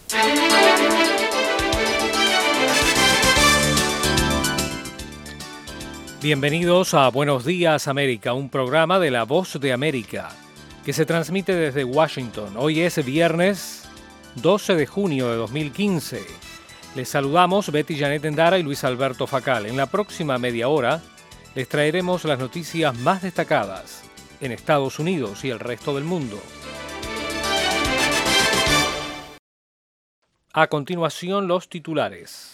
Bienvenidos a Buenos Días América, un programa de La Voz de América que se transmite desde Washington. Hoy es viernes 12 de junio de 2015. Les saludamos Betty Janet Endara y Luis Alberto Facal. En la próxima media hora les traeremos las noticias más destacadas en Estados Unidos y el resto del mundo. A continuación, los titulares.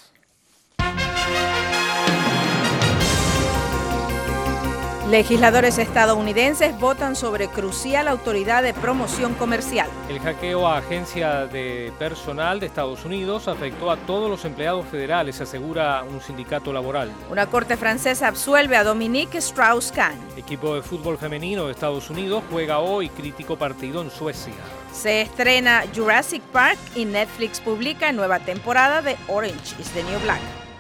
Legisladores estadounidenses votan sobre crucial autoridad de promoción comercial. El hackeo a agencia de personal de Estados Unidos afectó a todos los empleados federales, asegura un sindicato laboral. Una corte francesa absuelve a Dominique Strauss-Kahn. Equipo de fútbol femenino de Estados Unidos juega hoy crítico partido en Suecia. Se estrena Jurassic Park y Netflix publica nueva temporada de Orange is the New Black.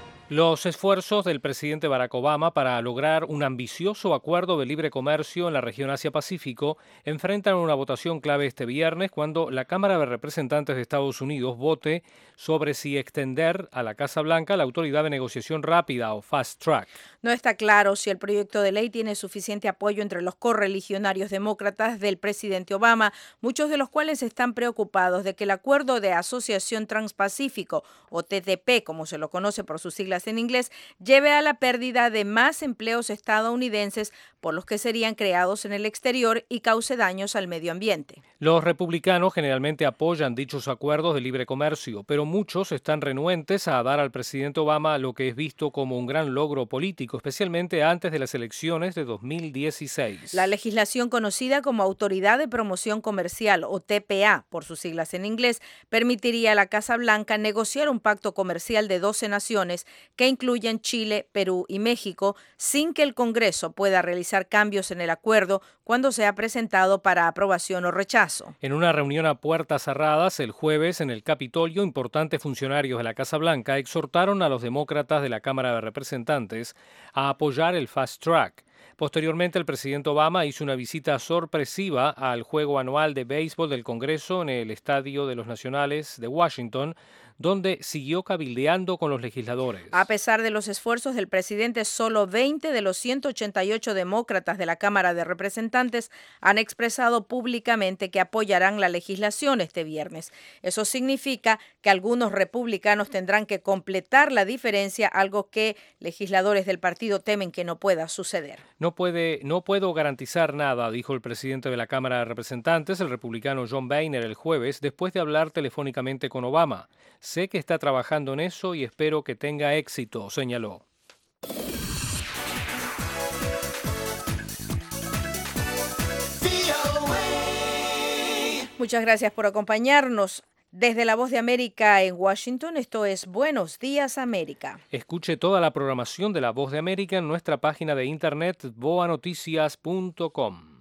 Los esfuerzos del presidente Barack Obama para lograr un ambicioso acuerdo de libre comercio en la región Asia-Pacífico enfrentan una votación clave este viernes cuando la Cámara de Representantes de Estados Unidos vote sobre si extender a la Casa Blanca la autoridad de negociación rápida o Fast Track. No está claro si el proyecto de ley tiene suficiente apoyo entre los correligionarios demócratas del presidente Obama, muchos de los cuales están preocupados de que el Acuerdo de Asociación Transpacífico, o TTP, como se lo conoce por sus siglas en inglés, lleve a la pérdida de más empleos estadounidenses por los que serían creados en el exterior y cause daños al medio ambiente. Los republicanos generalmente apoyan dichos acuerdos de libre comercio, pero muchos están renuentes a dar al presidente Obama lo que es visto como un gran logro político, especialmente antes de las elecciones de 2016. La legislación conocida como Autoridad de Promoción Comercial, o TPA, por sus siglas en inglés, permitiría a la Casa Blanca negociar un pacto comercial de 12 naciones que incluyen Chile, Perú y México, sin que el Congreso pueda realizar cambios en el acuerdo cuando sea presentado para aprobación o rechazo. En una reunión a puertas cerradas el jueves en el Capitolio, importantes funcionarios de la Casa Blanca exhortaron a los demócratas de la Cámara de Representantes a apoyar el Fast Track. Posteriormente, el presidente Obama hizo una visita sorpresiva al juego anual de béisbol del Congreso en el Estadio de los Nacionales de Washington, donde siguió cabildeando con los legisladores. A pesar de los esfuerzos del presidente, solo 20 de los 188 demócratas de la Cámara de Representantes han expresado públicamente que apoyarán la legislación este viernes. Eso significa que algunos republicanos tendrán que completar la diferencia, algo que legisladores del partido temen que no pueda suceder. No puedo garantizar nada, dijo el presidente de la Cámara de Representantes, el republicano John Boehner, el jueves, después de hablar telefónicamente con Obama. Sé que está trabajando en eso y espero que tenga éxito, señaló. Muchas gracias por acompañarnos. Desde La Voz de América en Washington, esto es Buenos Días América. Escuche toda la programación de La Voz de América en nuestra página de internet voanoticias.com.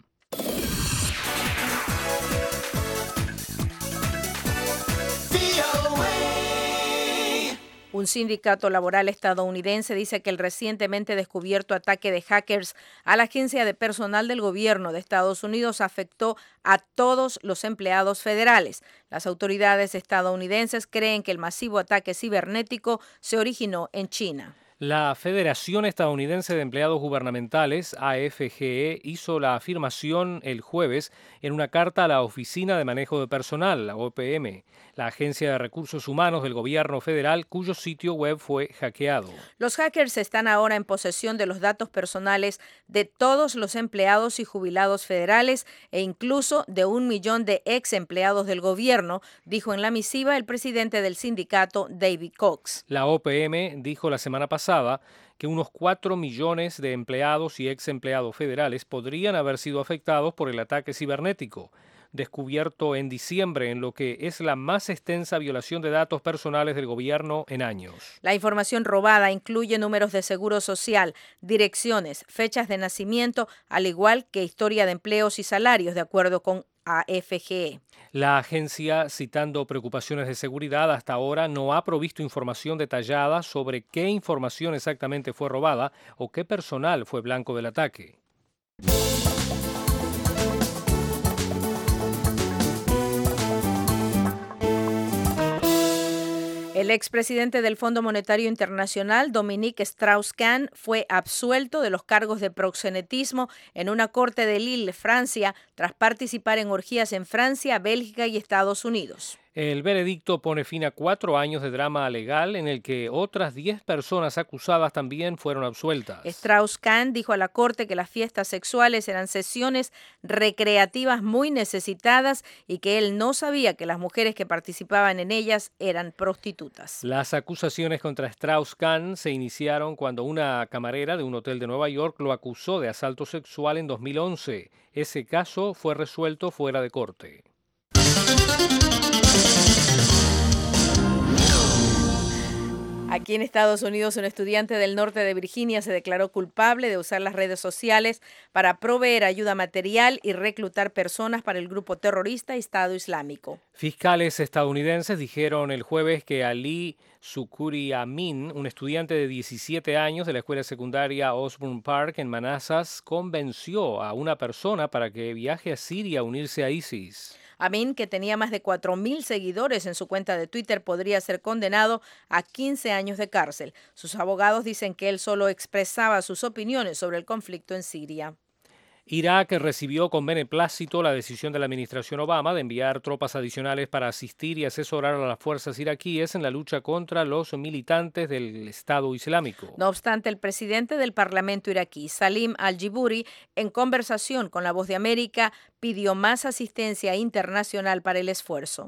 Un sindicato laboral estadounidense dice que el recientemente descubierto ataque de hackers a la agencia de personal del gobierno de Estados Unidos afectó a todos los empleados federales. Las autoridades estadounidenses creen que el masivo ataque cibernético se originó en China. La Federación Estadounidense de Empleados Gubernamentales, AFGE, hizo la afirmación el jueves en una carta a la Oficina de Manejo de Personal, la OPM, la agencia de recursos humanos del gobierno federal, cuyo sitio web fue hackeado. Los hackers están ahora en posesión de los datos personales de todos los empleados y jubilados federales e incluso de 1 millón de ex empleados del gobierno, dijo en la misiva el presidente del sindicato, David Cox. La OPM dijo la semana pasada que unos 4 millones de empleados y ex empleados federales podrían haber sido afectados por el ataque cibernético, descubierto en diciembre en lo que es la más extensa violación de datos personales del gobierno en años. La información robada incluye números de seguro social, direcciones, fechas de nacimiento, al igual que historia de empleos y salarios, de acuerdo con AFGE. La agencia, citando preocupaciones de seguridad, hasta ahora no ha provisto información detallada sobre qué información exactamente fue robada o qué personal fue blanco del ataque. El expresidente del Fondo Monetario Internacional, Dominique Strauss-Kahn, fue absuelto de los cargos de proxenetismo en una corte de Lille, Francia, tras participar en orgías en Francia, Bélgica y Estados Unidos. El veredicto pone fin a 4 años de drama legal en el que otras 10 personas acusadas también fueron absueltas. Strauss-Kahn dijo a la corte que las fiestas sexuales eran sesiones recreativas muy necesitadas y que él no sabía que las mujeres que participaban en ellas eran prostitutas. Las acusaciones contra Strauss-Kahn se iniciaron cuando una camarera de un hotel de Nueva York lo acusó de asalto sexual en 2011. Ese caso fue resuelto fuera de corte. Aquí en Estados Unidos, un estudiante del norte de Virginia se declaró culpable de usar las redes sociales para proveer ayuda material y reclutar personas para el grupo terrorista Estado Islámico. Fiscales estadounidenses dijeron el jueves que Ali Sukuri Amin, un estudiante de 17 años de la escuela secundaria Osborne Park en Manassas, convenció a una persona para que viaje a Siria a unirse a ISIS. Amin, que tenía más de 4.000 seguidores en su cuenta de Twitter, podría ser condenado a 15 años de cárcel. Sus abogados dicen que él solo expresaba sus opiniones sobre el conflicto en Siria. Irak recibió con beneplácito la decisión de la administración Obama de enviar tropas adicionales para asistir y asesorar a las fuerzas iraquíes en la lucha contra los militantes del Estado Islámico. No obstante, el presidente del Parlamento iraquí, Salim al-Jiburi, en conversación con La Voz de América, pidió más asistencia internacional para el esfuerzo.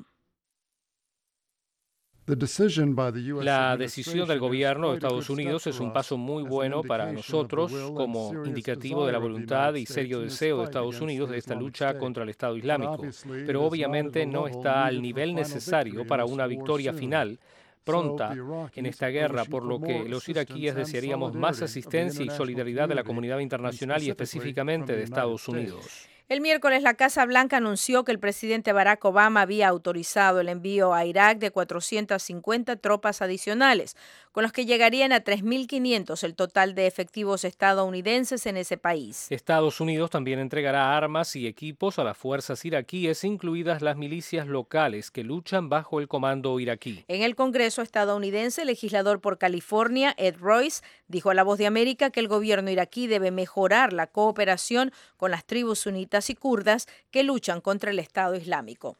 La decisión del gobierno de Estados Unidos es un paso muy bueno para nosotros como indicativo de la voluntad y serio deseo de Estados Unidos de esta lucha contra el Estado Islámico, pero obviamente no está al nivel necesario para una victoria final pronta en esta guerra, por lo que los iraquíes desearíamos más asistencia y solidaridad de la comunidad internacional y específicamente de Estados Unidos. El miércoles, la Casa Blanca anunció que el presidente Barack Obama había autorizado el envío a Irak de 450 tropas adicionales, con los que llegarían a 3.500 el total de efectivos estadounidenses en ese país. Estados Unidos también entregará armas y equipos a las fuerzas iraquíes, incluidas las milicias locales que luchan bajo el comando iraquí. En el Congreso estadounidense, el legislador por California, Ed Royce, dijo a La Voz de América que el gobierno iraquí debe mejorar la cooperación con las tribus sunitas y kurdas que luchan contra el Estado Islámico.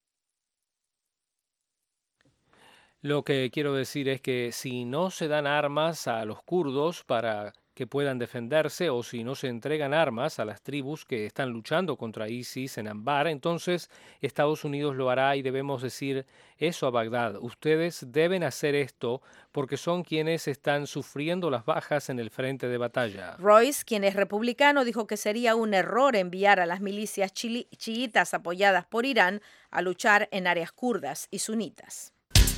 Lo que quiero decir es que si no se dan armas a los kurdos para que puedan defenderse o si no se entregan armas a las tribus que están luchando contra ISIS en Anbar, entonces Estados Unidos lo hará y debemos decir eso a Bagdad. Ustedes deben hacer esto porque son quienes están sufriendo las bajas en el frente de batalla. Royce, quien es republicano, dijo que sería un error enviar a las milicias chiitas apoyadas por Irán a luchar en áreas kurdas y sunitas.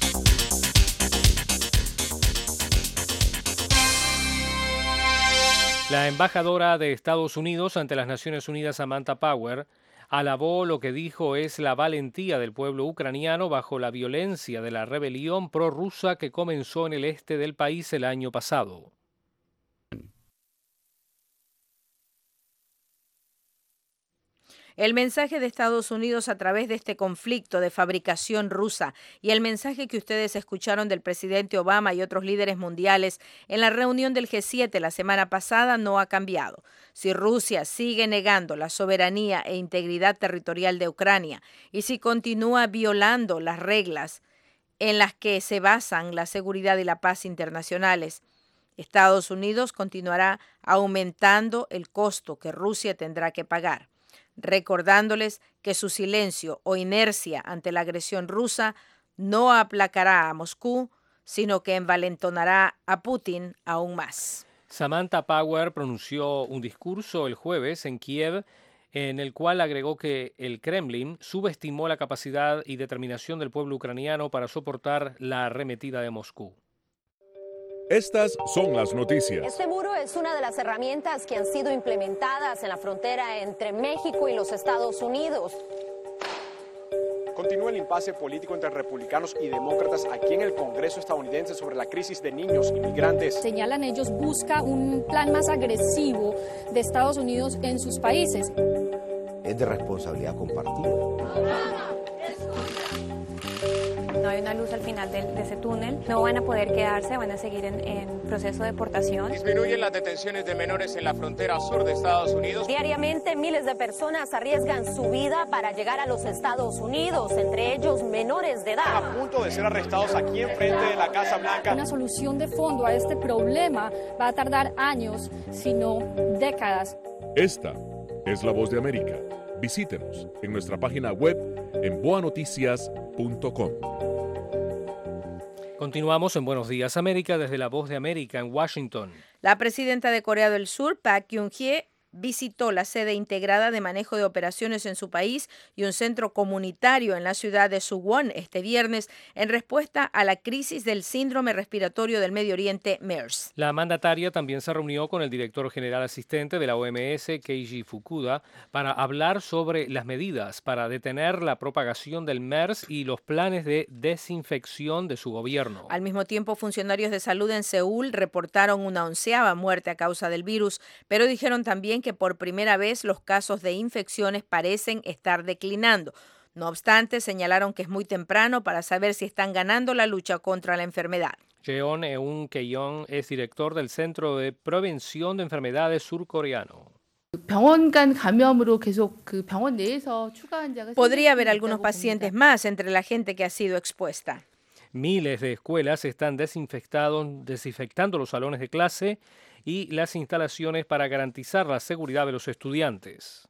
La embajadora de Estados Unidos ante las Naciones Unidas, Samantha Power, alabó lo que dijo es la valentía del pueblo ucraniano bajo la violencia de la rebelión prorrusa que comenzó en el este del país el año pasado. El mensaje de Estados Unidos a través de este conflicto de fabricación rusa y el mensaje que ustedes escucharon del presidente Obama y otros líderes mundiales en la reunión del G7 la semana pasada no ha cambiado. Si Rusia sigue negando la soberanía e integridad territorial de Ucrania y si continúa violando las reglas en las que se basan la seguridad y la paz internacionales, Estados Unidos continuará aumentando el costo que Rusia tendrá que pagar, recordándoles que su silencio o inercia ante la agresión rusa no aplacará a Moscú, sino que envalentonará a Putin aún más. Samantha Power pronunció un discurso el jueves en Kiev en el cual agregó que el Kremlin subestimó la capacidad y determinación del pueblo ucraniano para soportar la arremetida de Moscú. Estas son las noticias. Este muro es una de las herramientas que han sido implementadas en la frontera entre México y los Estados Unidos. Continúa el impasse político entre republicanos y demócratas aquí en el Congreso estadounidense sobre la crisis de niños inmigrantes. Señalan ellos, busca un plan más agresivo de Estados Unidos en sus países. Es de responsabilidad compartida. No, hay una luz al final de ese túnel. No van a poder quedarse, van a seguir en proceso de deportación. Disminuyen las detenciones de menores en la frontera sur de Estados Unidos. Diariamente miles de personas arriesgan su vida para llegar a los Estados Unidos, entre ellos menores de edad. A punto de ser arrestados aquí enfrente de la Casa Blanca. Una solución de fondo a este problema va a tardar años, si no décadas. Esta es La Voz de América. Visítenos en nuestra página web en boanoticias.com. Continuamos en Buenos Días América desde La Voz de América en Washington. La presidenta de Corea del Sur, Park Geun-hye, visitó la sede integrada de manejo de operaciones en su país y un centro comunitario en la ciudad de Suwon este viernes en respuesta a la crisis del síndrome respiratorio del Medio Oriente, MERS. La mandataria también se reunió con el director general asistente de la OMS, Keiji Fukuda, para hablar sobre las medidas para detener la propagación del MERS y los planes de desinfección de su gobierno. Al mismo tiempo, funcionarios de salud en Seúl reportaron una 11ª muerte a causa del virus, pero dijeron también que por primera vez los casos de infecciones parecen estar declinando. No obstante, señalaron que es muy temprano para saber si están ganando la lucha contra la enfermedad. Jeon Eun-keyon es director del Centro de Prevención de Enfermedades surcoreano. Podría haber algunos pacientes más entre la gente que ha sido expuesta. Miles de escuelas están desinfectando los salones de clase y las instalaciones para garantizar la seguridad de los estudiantes.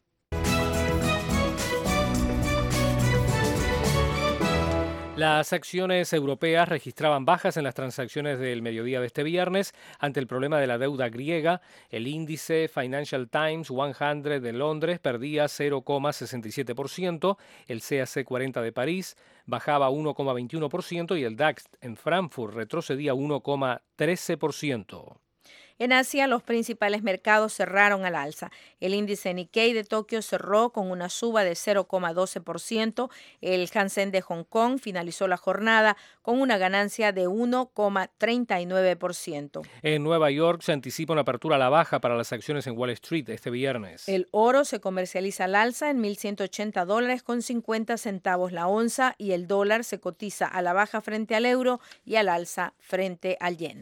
Las acciones europeas registraban bajas en las transacciones del mediodía de este viernes ante el problema de la deuda griega. El índice Financial Times 100 de Londres perdía 0,67%, el CAC 40 de París bajaba 1,21% y el DAX en Frankfurt retrocedía 1,13%. En Asia, los principales mercados cerraron al alza. El índice Nikkei de Tokio cerró con una suba de 0,12%. El Hansen de Hong Kong finalizó la jornada con una ganancia de 1,39%. En Nueva York se anticipa una apertura a la baja para las acciones en Wall Street este viernes. El oro se comercializa al alza en $1,180 con 50 centavos la onza y el dólar se cotiza a la baja frente al euro y al alza frente al yen.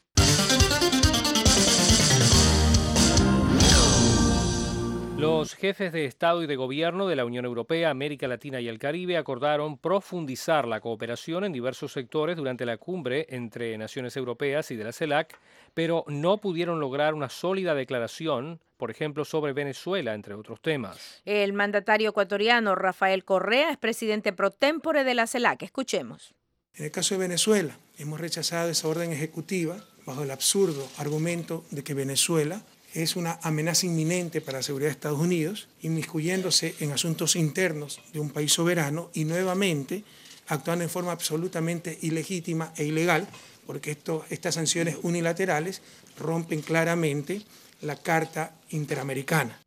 Los jefes de Estado y de Gobierno de la Unión Europea, América Latina y el Caribe acordaron profundizar la cooperación en diversos sectores durante la cumbre entre naciones europeas y de la CELAC, pero no pudieron lograr una sólida declaración, por ejemplo, sobre Venezuela, entre otros temas. El mandatario ecuatoriano Rafael Correa es presidente pro tempore de la CELAC. Escuchemos. En el caso de Venezuela, hemos rechazado esa orden ejecutiva bajo el absurdo argumento de que Venezuela es una amenaza inminente para la seguridad de Estados Unidos, inmiscuyéndose en asuntos internos de un país soberano y nuevamente actuando en forma absolutamente ilegítima e ilegal, porque estas sanciones unilaterales rompen claramente la Carta Interamericana.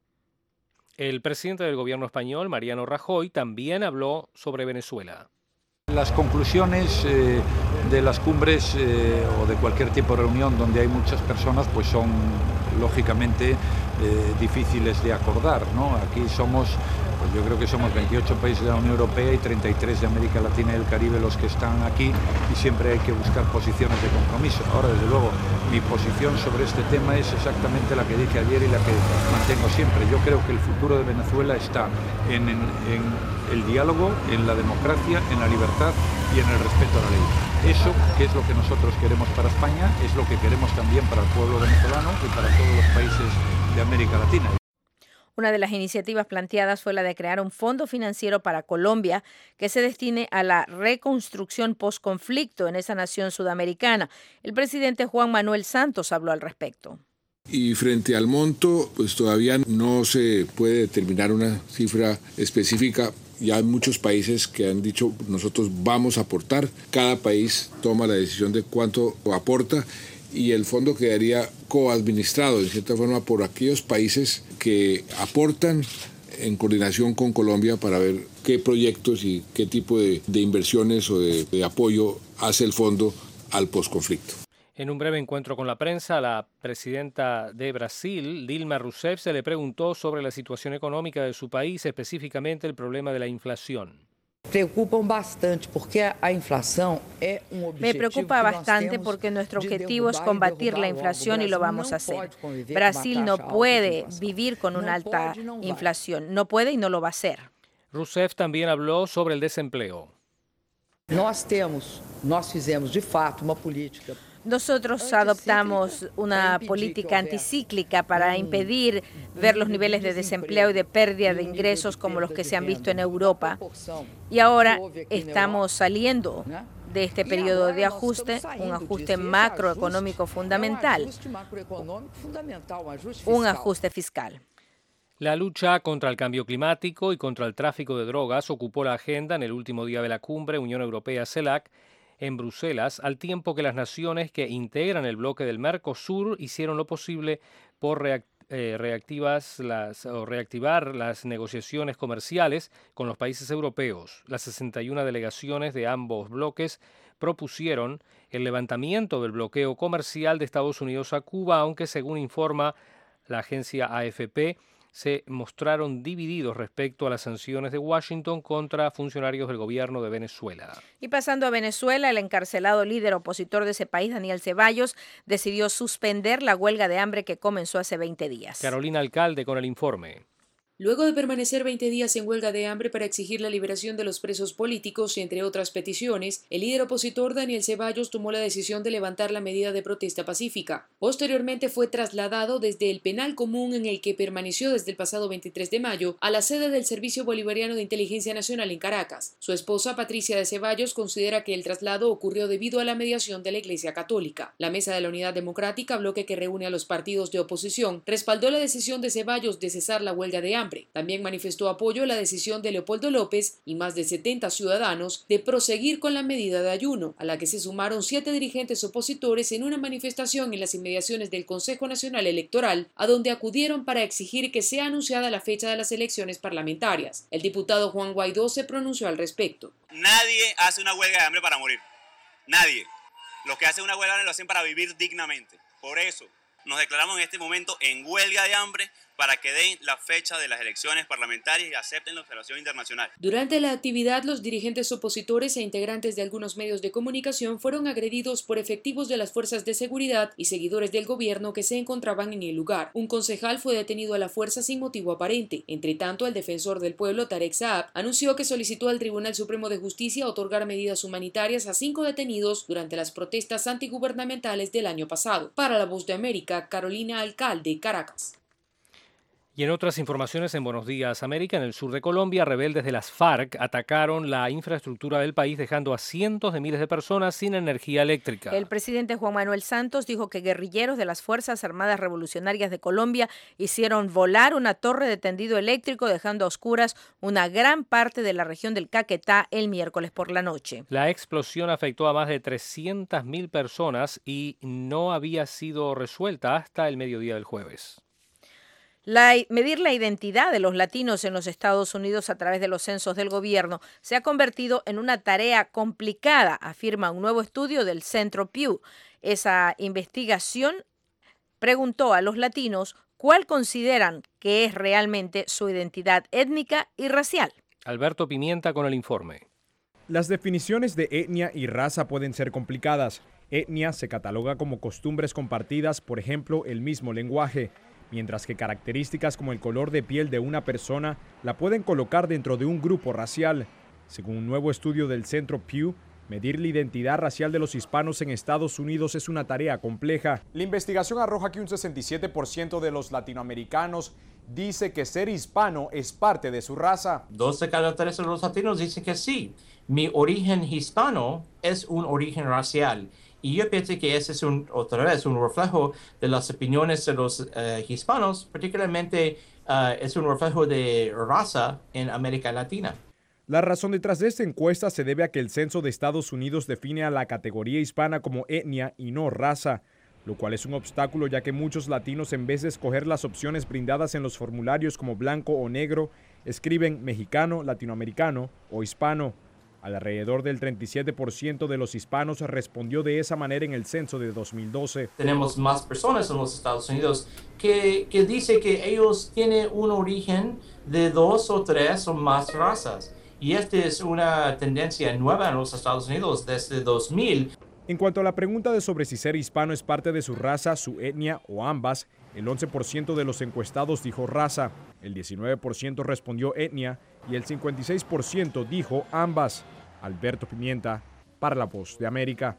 El presidente del gobierno español, Mariano Rajoy, también habló sobre Venezuela. Las conclusiones de las cumbres o de cualquier tipo de reunión donde hay muchas personas pues son lógicamente difíciles de acordar, ¿no? Aquí somos, pues yo creo que somos 28 países de la Unión Europea y 33 de América Latina y el Caribe los que están aquí y siempre hay que buscar posiciones de compromiso. Ahora, desde luego, mi posición sobre este tema es exactamente la que dije ayer y la que mantengo siempre. Yo creo que el futuro de Venezuela está en el diálogo, en la democracia, en la libertad y en el respeto a la ley. Eso, que es lo que nosotros queremos para España, es lo que queremos también para el pueblo venezolano y para todos los países de América Latina. Una de las iniciativas planteadas fue la de crear un fondo financiero para Colombia que se destine a la reconstrucción postconflicto en esa nación sudamericana. El presidente Juan Manuel Santos habló al respecto. Y frente al monto, pues todavía no se puede determinar una cifra específica. Ya hay muchos países que han dicho nosotros vamos a aportar. Cada país toma la decisión de cuánto aporta y el fondo quedaría coadministrado de cierta forma por aquellos países que aportan en coordinación con Colombia para ver qué proyectos y qué tipo de inversiones o de apoyo hace el fondo al posconflicto. En un breve encuentro con la prensa, a la presidenta de Brasil, Dilma Rousseff, se le preguntó sobre la situación económica de su país, específicamente el problema de la inflación. preocupan bastante porque la inflación es un objetivo. Me preocupa bastante porque nuestro objetivo es combatir la inflación y lo vamos a hacer. Brasil no puede vivir con una alta inflación. No puede y no lo va a hacer. Rousseff también habló sobre el desempleo. Nós fizemos de fato uma política. Nosotros adoptamos una política anticíclica para impedir ver los niveles de desempleo y de pérdida de ingresos como los que se han visto en Europa. Y ahora estamos saliendo de este periodo de ajuste, un ajuste macroeconómico fundamental, un ajuste fiscal. La lucha contra el cambio climático y contra el tráfico de drogas ocupó la agenda en el último día de la cumbre Unión Europea-CELAC en Bruselas, al tiempo que las naciones que integran el bloque del Mercosur hicieron lo posible por reactivar las negociaciones comerciales con los países europeos. Las 61 delegaciones de ambos bloques propusieron el levantamiento del bloqueo comercial de Estados Unidos a Cuba, aunque según informa la agencia AFP, se mostraron divididos respecto a las sanciones de Washington contra funcionarios del gobierno de Venezuela. Y pasando a Venezuela, el encarcelado líder opositor de ese país, Daniel Ceballos, decidió suspender la huelga de hambre que comenzó hace 20 días. Carolina Alcalde con el informe. Luego de permanecer 20 días en huelga de hambre para exigir la liberación de los presos políticos, entre otras peticiones, el líder opositor Daniel Ceballos tomó la decisión de levantar la medida de protesta pacífica. Posteriormente fue trasladado desde el penal común en el que permaneció desde el pasado 23 de mayo a la sede del Servicio Bolivariano de Inteligencia Nacional en Caracas. Su esposa, Patricia de Ceballos, considera que el traslado ocurrió debido a la mediación de la Iglesia Católica. La Mesa de la Unidad Democrática, bloque que reúne a los partidos de oposición, respaldó la decisión de Ceballos de cesar la huelga de hambre. También manifestó apoyo a la decisión de Leopoldo López y más de 70 ciudadanos de proseguir con la medida de ayuno, a la que se sumaron 7 dirigentes opositores en una manifestación en las inmediaciones del Consejo Nacional Electoral, a donde acudieron para exigir que sea anunciada la fecha de las elecciones parlamentarias. El diputado Juan Guaidó se pronunció al respecto. Nadie hace una huelga de hambre para morir. Nadie. Los que hacen una huelga de hambre lo hacen para vivir dignamente. Por eso nos declaramos en este momento en huelga de hambre para que den la fecha de las elecciones parlamentarias y acepten la observación internacional. Durante la actividad, los dirigentes opositores e integrantes de algunos medios de comunicación fueron agredidos por efectivos de las fuerzas de seguridad y seguidores del gobierno que se encontraban en el lugar. Un concejal fue detenido a la fuerza sin motivo aparente. Entre tanto, el defensor del pueblo, Tarek Saab, anunció que solicitó al Tribunal Supremo de Justicia otorgar medidas humanitarias a 5 detenidos durante las protestas antigubernamentales del año pasado. Para La Voz de América, Carolina Alcalde, Caracas. Y en otras informaciones en Buenos Días América, en el sur de Colombia, rebeldes de las FARC atacaron la infraestructura del país, dejando a cientos de miles de personas sin energía eléctrica. El presidente Juan Manuel Santos dijo que guerrilleros de las Fuerzas Armadas Revolucionarias de Colombia hicieron volar una torre de tendido eléctrico, dejando a oscuras una gran parte de la región del Caquetá el miércoles por la noche. La explosión afectó a más de 300.000 personas y no había sido resuelta hasta el mediodía del jueves. Medir la identidad de los latinos en los Estados Unidos a través de los censos del gobierno se ha convertido en una tarea complicada, afirma un nuevo estudio del Centro Pew. Esa investigación preguntó a los latinos cuál consideran que es realmente su identidad étnica y racial. Alberto Pimienta con el informe. Las definiciones de etnia y raza pueden ser complicadas. Etnia se cataloga como costumbres compartidas, por ejemplo, el mismo lenguaje, mientras que características como el color de piel de una persona la pueden colocar dentro de un grupo racial. Según un nuevo estudio del Centro Pew, medir la identidad racial de los hispanos en Estados Unidos es una tarea compleja. La investigación arroja que un 67% de los latinoamericanos dice que ser hispano es parte de su raza. 2 de cada 3 de los latinos dicen que sí. Mi origen hispano es un origen racial. Y yo pienso que ese es otra vez un reflejo de las opiniones de los hispanos, particularmente es un reflejo de raza en América Latina. La razón detrás de esta encuesta se debe a que el censo de Estados Unidos define a la categoría hispana como etnia y no raza, lo cual es un obstáculo ya que muchos latinos, en vez de escoger las opciones brindadas en los formularios como blanco o negro, escriben mexicano, latinoamericano o hispano. Alrededor del 37% de los hispanos respondió de esa manera en el censo de 2012. Tenemos más personas en los Estados Unidos que dicen que ellos tienen un origen de 2 o 3 o más razas. Y esta es una tendencia nueva en los Estados Unidos desde 2000. En cuanto a la pregunta de sobre si ser hispano es parte de su raza, su etnia o ambas, el 11% de los encuestados dijo raza, el 19% respondió etnia y el 56% dijo ambas. Alberto Pimienta, para La Voz de América.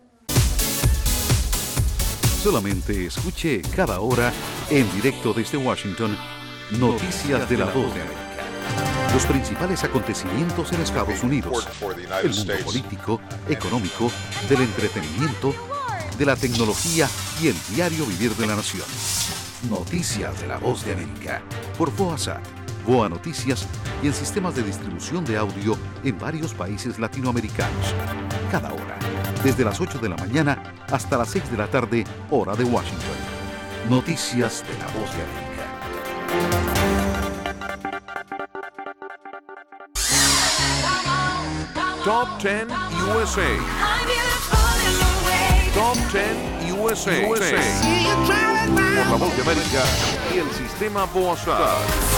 Solamente escuche cada hora, en directo desde Washington, Noticias de La Voz de América. Los principales acontecimientos en Estados Unidos, el mundo político, económico, del entretenimiento, de la tecnología y el diario vivir de la nación. Noticias de La Voz de América, por VOASat, VOA Noticias y en sistemas de distribución de audio en varios países latinoamericanos. Cada hora, desde las 8 de la mañana hasta las 6 de la tarde, hora de Washington. Noticias de La Voz de América. Top 10 USA. Top 10 USA. Por La Voz de América y el sistema VOASat.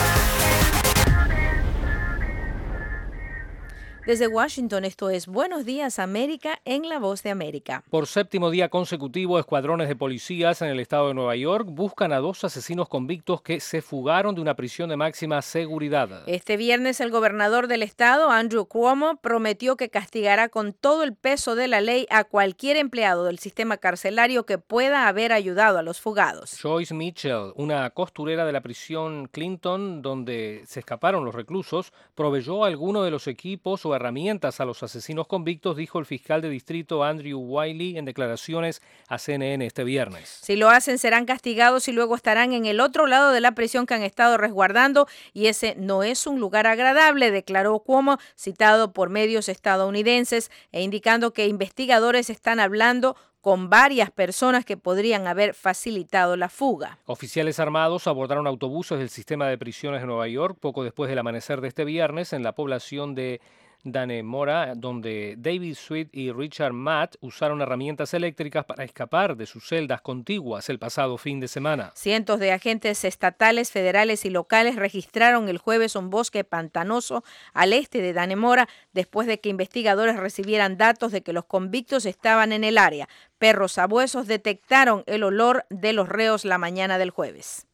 Desde Washington, esto es Buenos Días América en La Voz de América. Por séptimo día consecutivo, escuadrones de policías en el estado de Nueva York buscan a 2 asesinos convictos que se fugaron de una prisión de máxima seguridad. Este viernes, el gobernador del estado, Andrew Cuomo, prometió que castigará con todo el peso de la ley a cualquier empleado del sistema carcelario que pueda haber ayudado a los fugados. Joyce Mitchell, una costurera de la prisión Clinton, donde se escaparon los reclusos, proveyó alguno de los equipos o herramientas a los asesinos convictos, dijo el fiscal de distrito Andrew Wiley en declaraciones a CNN este viernes. Si lo hacen, serán castigados y luego estarán en el otro lado de la prisión que han estado resguardando, y ese no es un lugar agradable, declaró Cuomo, citado por medios estadounidenses e indicando que investigadores están hablando con varias personas que podrían haber facilitado la fuga. Oficiales armados abordaron autobuses del sistema de prisiones de Nueva York poco después del amanecer de este viernes en la población de Dannemora, donde David Sweet y Richard Matt usaron herramientas eléctricas para escapar de sus celdas contiguas el pasado fin de semana. Cientos de agentes estatales, federales y locales registraron el jueves un bosque pantanoso al este de Dannemora después de que investigadores recibieran datos de que los convictos estaban en el área. Perros sabuesos detectaron el olor de los reos la mañana del jueves.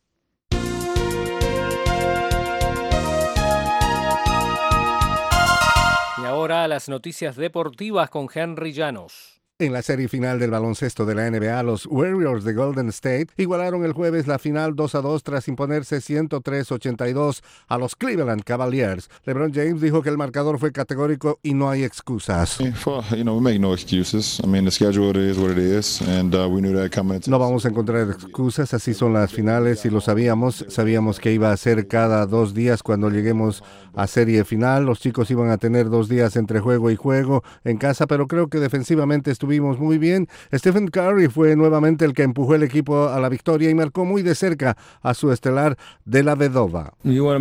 Y ahora las noticias deportivas con Henry Llanos. En la serie final del baloncesto de la NBA, los Warriors de Golden State igualaron el jueves la final 2-2 tras imponerse 103-82 a los Cleveland Cavaliers. LeBron James dijo que el marcador fue categórico y no hay excusas. No vamos a encontrar excusas, así son las finales y lo sabíamos. Sabíamos que iba a ser cada 2 días cuando lleguemos a serie final. Los chicos iban a tener 2 días entre juego y juego en casa, pero creo que defensivamente estuvimos muy bien. Stephen Curry fue nuevamente el que empujó el equipo a la victoria y marcó muy de cerca a su estelar de la Vedova.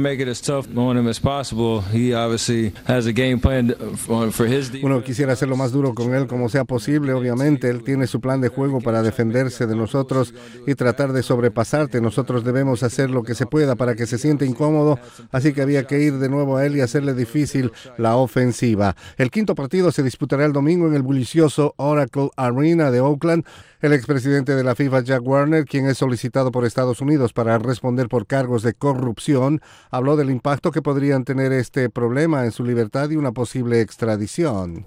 Uno quisiera hacer lo más duro con él como sea posible, obviamente. Él tiene su plan de juego para defenderse de nosotros y tratar de sobrepasarte. Nosotros debemos hacer lo que se pueda para que se sienta incómodo, así que había que ir de nuevo a él y hacerle difícil la ofensiva. El quinto partido se disputará el domingo en el bullicioso Oracle Arena de Oakland. El expresidente de la FIFA, Jack Warner, quien es solicitado por Estados Unidos para responder por cargos de corrupción, habló del impacto que podrían tener este problema en su libertad y una posible extradición.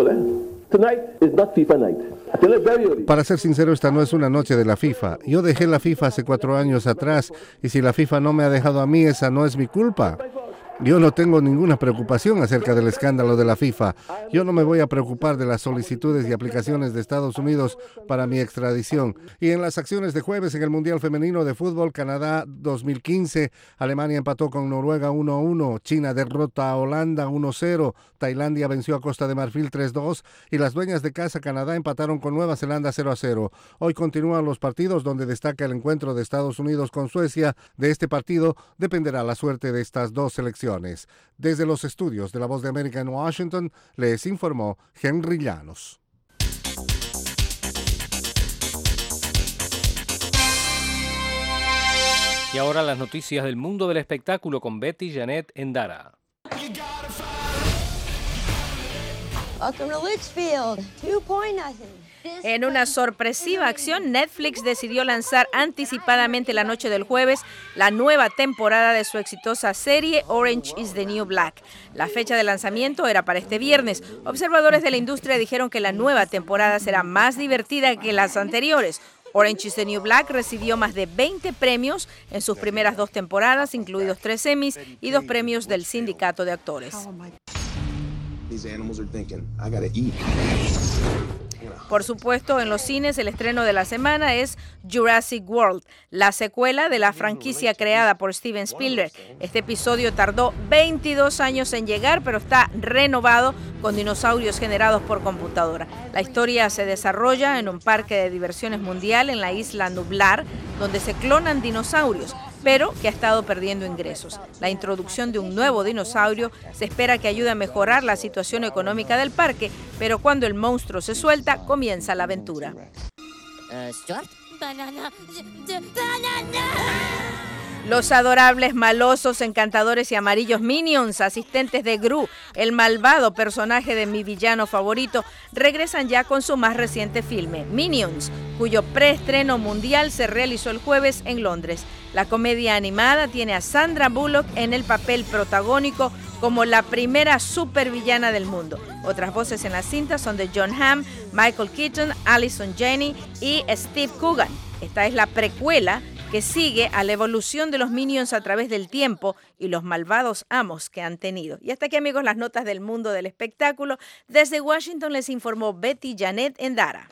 Para ser sincero, esta no es una noche de la FIFA. Yo dejé la FIFA hace 4 años atrás y si la FIFA no me ha dejado a mí, esa no es mi culpa. Yo no tengo ninguna preocupación acerca del escándalo de la FIFA. Yo no me voy a preocupar de las solicitudes y aplicaciones de Estados Unidos para mi extradición. Y en las acciones de jueves en el Mundial Femenino de Fútbol, Canadá 2015, Alemania empató con Noruega 1-1, China derrota a Holanda 1-0, Tailandia venció a Costa de Marfil 3-2 y las dueñas de casa Canadá empataron con Nueva Zelanda 0-0. Hoy continúan los partidos donde destaca el encuentro de Estados Unidos con Suecia. De este partido dependerá la suerte de estas dos selecciones. Desde los estudios de La Voz de América en Washington, les informó Henry Llanos. Y ahora las noticias del mundo del espectáculo con Betty Janet Endara. Welcome to Litchfield. 2-0. En una sorpresiva acción, Netflix decidió lanzar anticipadamente la noche del jueves la nueva temporada de su exitosa serie Orange is the New Black. La fecha de lanzamiento era para este viernes. Observadores de la industria dijeron que la nueva temporada será más divertida que las anteriores. Orange is the New Black recibió más de 20 premios en sus primeras 2 temporadas, incluidos 3 Emmys y 2 premios del Sindicato de Actores. Por supuesto, en los cines el estreno de la semana es Jurassic World, la secuela de la franquicia creada por Steven Spielberg. Este episodio tardó 22 años en llegar, pero está renovado con dinosaurios generados por computadora. La historia se desarrolla en un parque de diversiones mundial en la isla Nublar, donde se clonan dinosaurios, pero que ha estado perdiendo ingresos. La introducción de un nuevo dinosaurio se espera que ayude a mejorar la situación económica del parque, pero cuando el monstruo se suelta, comienza la aventura. Stuart? Banana. Los adorables, malosos, encantadores y amarillos Minions, asistentes de Gru, el malvado personaje de mi villano favorito, regresan ya con su más reciente filme, Minions, cuyo preestreno mundial se realizó el jueves en Londres. La comedia animada tiene a Sandra Bullock en el papel protagónico como la primera supervillana del mundo. Otras voces en la cinta son de Jon Hamm, Michael Keaton, Allison Janney y Steve Coogan. Esta es la precuela que sigue a la evolución de los Minions a través del tiempo y los malvados amos que han tenido. Y hasta aquí, amigos, las notas del mundo del espectáculo. Desde Washington les informó Betty Janet Endara.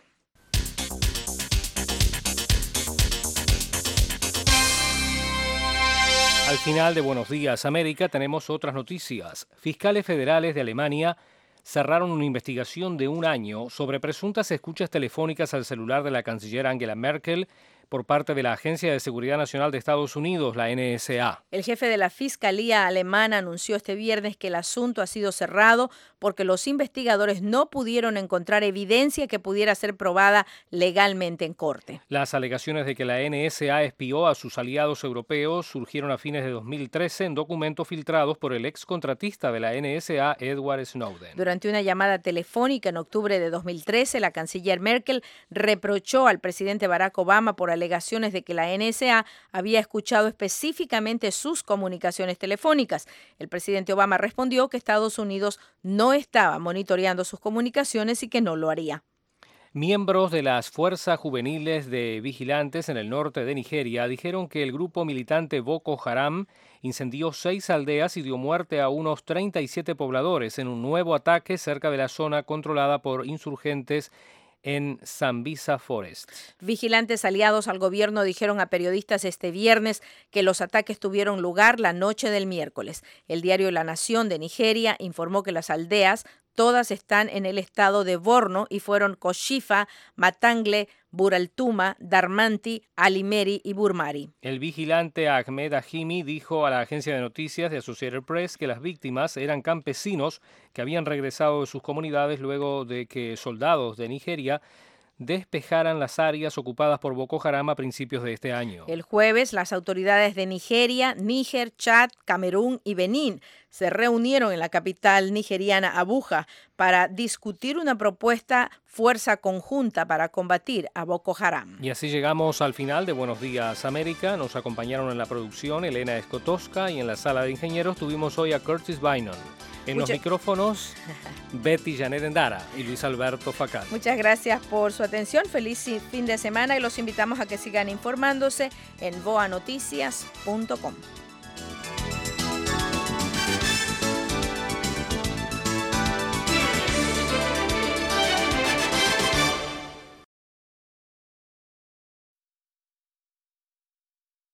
Al final de Buenos Días América tenemos otras noticias. Fiscales federales de Alemania cerraron una investigación de 1 año sobre presuntas escuchas telefónicas al celular de la canciller Angela Merkel por parte de la Agencia de Seguridad Nacional de Estados Unidos, la NSA. El jefe de la Fiscalía alemana anunció este viernes que el asunto ha sido cerrado porque los investigadores no pudieron encontrar evidencia que pudiera ser probada legalmente en corte. Las alegaciones de que la NSA espió a sus aliados europeos surgieron a fines de 2013 en documentos filtrados por el ex contratista de la NSA, Edward Snowden. Durante una llamada telefónica en octubre de 2013, la canciller Merkel reprochó al presidente Barack Obama por alegaciones de que la NSA había escuchado específicamente sus comunicaciones telefónicas. El presidente Obama respondió que Estados Unidos no estaba monitoreando sus comunicaciones y que no lo haría. Miembros de las fuerzas juveniles de vigilantes en el norte de Nigeria dijeron que el grupo militante Boko Haram incendió 6 aldeas y dio muerte a unos 37 pobladores en un nuevo ataque cerca de la zona controlada por insurgentes en Sambisa Forest. Vigilantes aliados al gobierno dijeron a periodistas este viernes que los ataques tuvieron lugar la noche del miércoles. El diario La Nación de Nigeria informó que las aldeas todas están en el estado de Borno y fueron Koshifa, Matangle, Buraltuma, Darmanti, Alimeri y Burmari. El vigilante Ahmed Ahimi dijo a la agencia de noticias de Associated Press que las víctimas eran campesinos que habían regresado de sus comunidades luego de que soldados de Nigeria despejaran las áreas ocupadas por Boko Haram a principios de este año. El jueves, las autoridades de Nigeria, Níger, Chad, Camerún y Benín se reunieron en la capital nigeriana, Abuja, para discutir una propuesta fuerza conjunta para combatir a Boko Haram. Y así llegamos al final de Buenos Días América. Nos acompañaron en la producción Elena Escotoska y en la sala de ingenieros tuvimos hoy a Curtis Bynum. En los micrófonos, Betty Janet Endara y Luis Alberto Facal. Muchas gracias por su atención. Feliz fin de semana y los invitamos a que sigan informándose en boanoticias.com.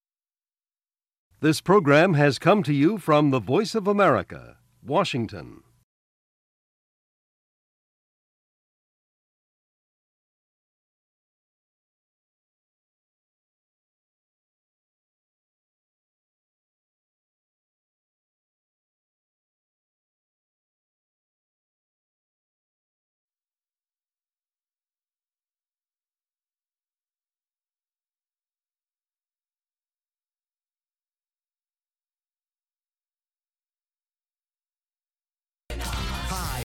This program has come to you from the Voice of America, Washington.